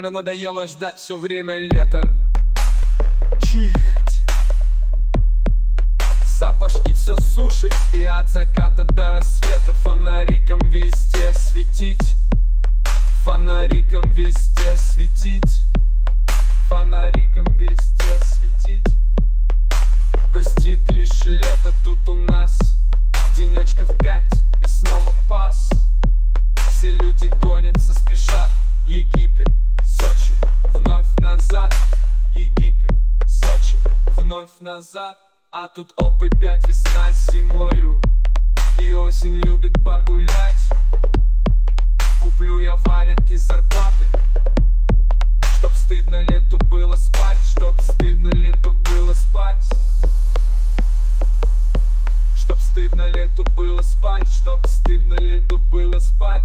Надоело ждать все время лета. Чить. Сапожки все сушить и от заката до рассвета фонариком везде светить. Фонариком везде светить. Фонариком везде светить. Гостит лишь лето тут у нас. Денечков 5 и снова пас. Все люди гонятся, спешат. Египет, Сочи, вновь назад. Египет, Сочи, вновь назад. А тут оп, опять весна зимою. И осень любит погулять. Куплю я валенки зарплаты, чтоб стыдно лету было спать. Чтоб стыдно лету было спать. Чтоб стыдно лету было спать. Чтоб стыдно лету было спать.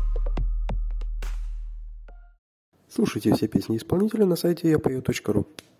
Слушайте все песни исполнителя на сайте yapою.ru.